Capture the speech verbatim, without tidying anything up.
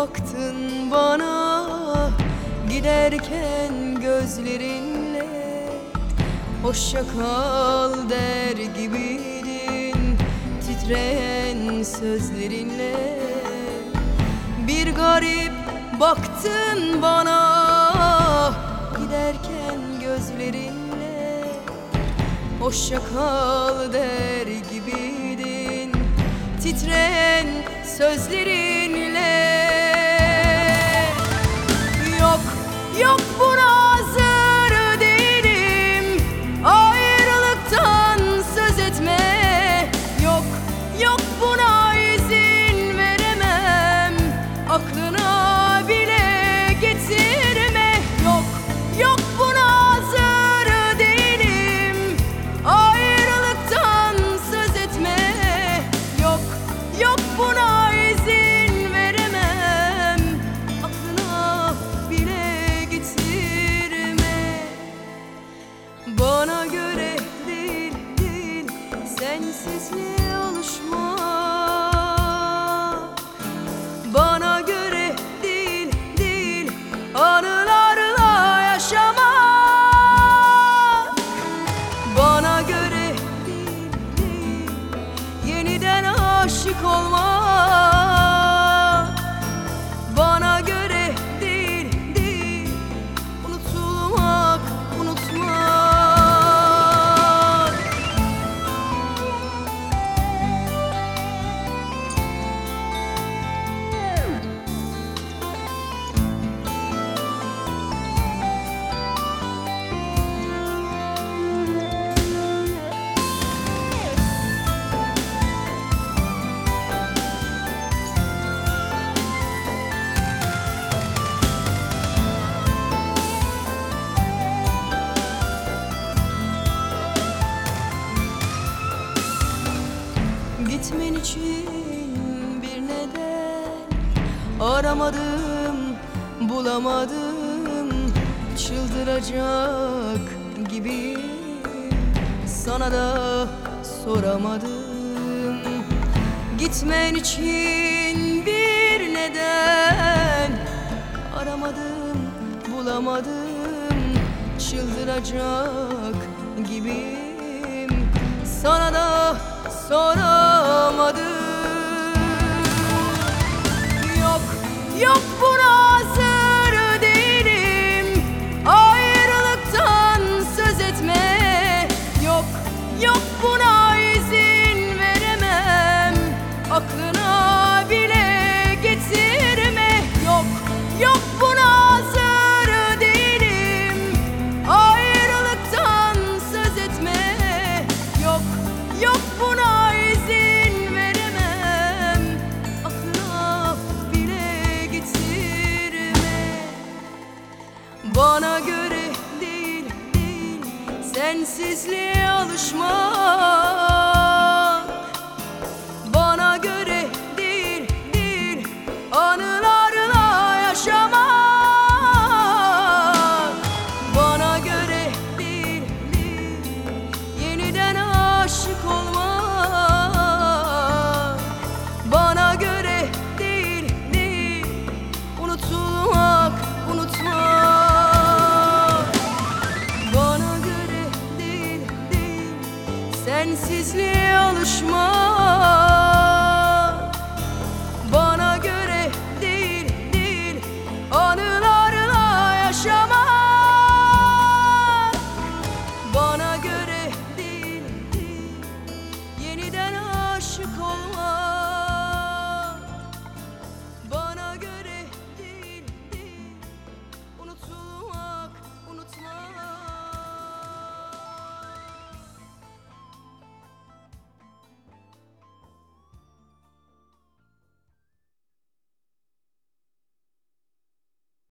baktın bana giderken gözlerinle, hoşça kal der gibiydin titreyen sözlerinle. Bir garip baktın bana giderken gözlerinle, hoşça kal der gibiydin titreyen sözlerinle. Yok, yok buna hazır değilim, ayrılıktan söz etme. Yok, yok buna izin veremem, aklına bile getirme. Yok, yok buna hazır değilim, ayrılıktan söz etme. Yok, yok buna izin veremem, aklına bile getirme. Bana göre değil, değil sensizliğe alışmak. Bana göre değil, değil anılarla yaşamak. Bana göre değil, değil yeniden aşık olmak. Bana göre değil, değil unutulmak, unutmak. Gitmen için bir neden aramadım, bulamadım. Çıldıracak gibi sana da soramadım. Gitmen için bir neden aramadım, bulamadım. Çıldıracak gibiyim, sana da soramadım. Yok, yok buna hazır değilim, ayrılıktan söz etme. Yok, yok buna izin veremem, aklına bile getirme. Yok, yok buna hazır değilim, ayrılıktan söz etme. Yok, yok buna izin veremem, aklına bile getirme. Bana göre değil, değil sensizliğe alışmak. Bana göre değil, değil anılarla yaşamak. Bana göre değil, değil yeniden aşık olmak. Bana göre değil, değil unutulmak, unutmak. Bana göre değil, değil sensizliğe alışmak. Bana göre değil, değil anılarla yaşamak. Bana göre değil, değil yeniden aşık olmak.